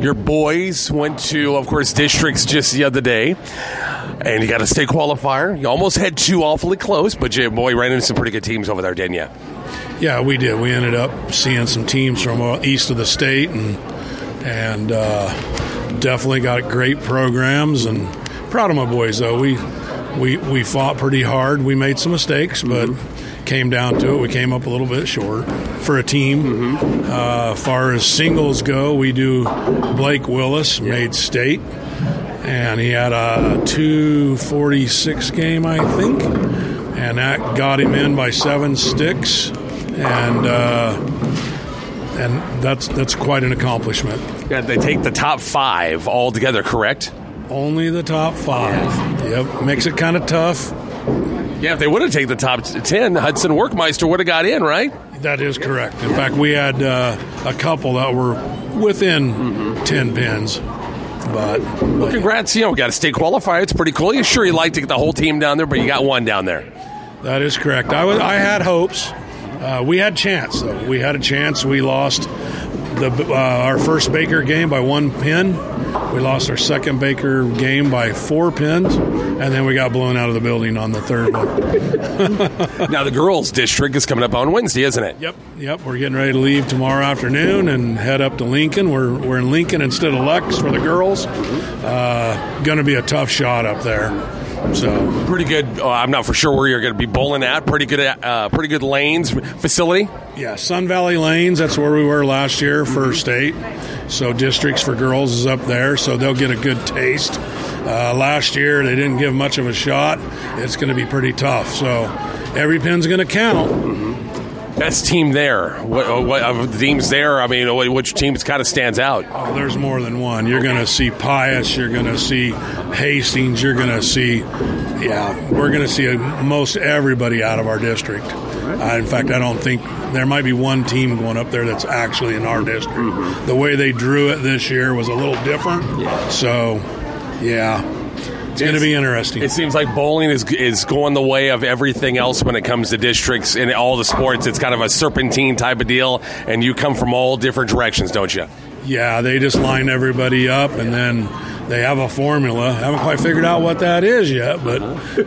Your boys went to, of course, districts just the other day, and you got a state qualifier. You almost had two awfully close, but you, boy, ran into some pretty good teams over there, didn't you? Yeah, we did. We ended up seeing some teams from east of the state, and definitely got great programs. And proud of my boys, though. We fought pretty hard. We made some mistakes, but came down to it. We came up a little bit short for a team. As far as singles go, we do Blake Willis, made state, and he had a 246 game, I think, and that got him in by 7 sticks, and that's quite an accomplishment. Yeah, they take the top 5 all together, correct? Only the top 5. Yep, makes it kind of tough. Yeah, if they would have taken the top 10, Hudson Workmeister would have got in, right? That is correct. In fact, we had a couple that were within 10 pins. But congrats, we got a state qualifier. It's pretty cool. You're sure you like to get the whole team down there, but you got one down there. That is correct. I had hopes. We had chance, though. We had a chance. We lost our first Baker game by 1 pin. We lost our second Baker game by 4 pins, and then we got blown out of the building on the third one. Now the girls' district is coming up on Wednesday, isn't it? Yep. We're getting ready to leave tomorrow afternoon and head up to Lincoln. We're in Lincoln instead of Lex for the girls. Going to be a tough shot up there. So pretty good. I'm not for sure where you're going to be bowling at. Pretty good lanes facility. Yeah, Sun Valley Lanes. That's where we were last year for state. So districts for girls is up there, so they'll get a good taste. Last year they didn't give much of a shot. It's going to be pretty tough. So every pin's going to count. Best team there. What of the teams there? I mean, which team kind of stands out? Oh, there's more than one. You're going to see Pius. You're going to see Hastings. You're going to see, we're going to see most everybody out of our district. In fact, I don't think there might be one team going up there that's actually in our district. The way they drew it this year was a little different. So, it's going to be interesting. It seems like bowling is going the way of everything else when it comes to districts in all the sports. It's kind of a serpentine type of deal, and you come from all different directions, don't you? Yeah, they just line everybody up, and then they have a formula. I haven't quite figured out what that is yet, but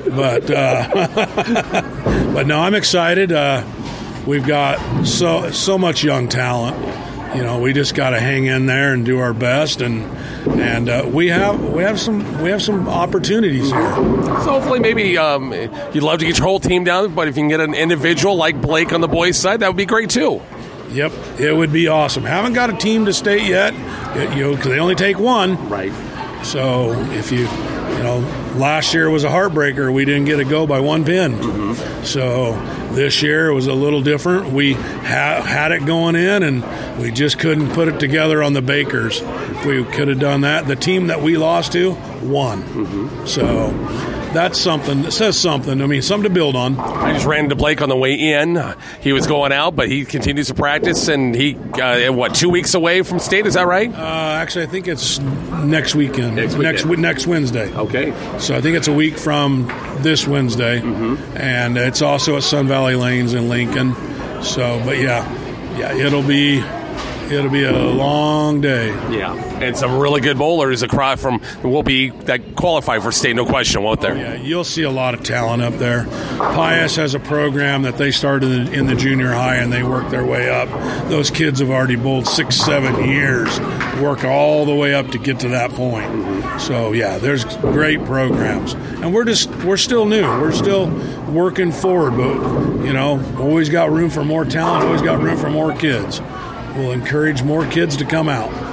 no, I'm excited. We've got so much young talent. We just got to hang in there and do our best, and we have some opportunities here. So hopefully, maybe you'd love to get your whole team down, but if you can get an individual like Blake on the boys' side, that would be great too. Yep, it would be awesome. Haven't got a team to state yet, because they only take one. Right. So if last year was a heartbreaker. We didn't get a go by 1 pin. So this year it was a little different. We had it going in, and we just couldn't put it together on the Bakers. If we could have done that, the team that we lost to won. So that's something. That says something. I mean, something to build on. I just ran into Blake on the way in. He was going out, but he continues to practice, and he 2 weeks away from state? Is that right? Actually, I think it's next weekend. Next Wednesday. Okay. So I think it's a week from this Wednesday, and it's also at Sun Valley Lanes in Lincoln. So, but it'll be a long day. Yeah, and some really good bowlers across from will be that qualify for state, no question, won't there? Yeah, you'll see a lot of talent up there. Pius has a program that they started in the junior high, and they work their way up. Those kids have already bowled 6-7 years, work all the way up to get to that point. So there's great programs, and we're still new. We're still working forward, but always got room for more talent. Always got room for more kids. We'll encourage more kids to come out.